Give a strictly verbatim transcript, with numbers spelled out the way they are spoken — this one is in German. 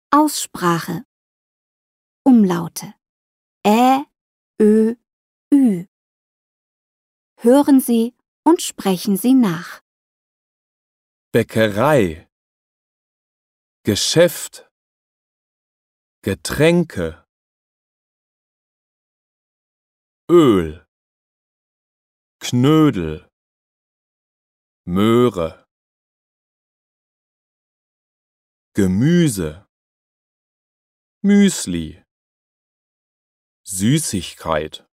Aussprache. Umlaute. Ä, Ö, Ü. Hören Sie und sprechen Sie nach. Bäckerei, Geschäft, Getränke, Öl, Knödel, Möhre, Gemüse, Müsli, Süßigkeit.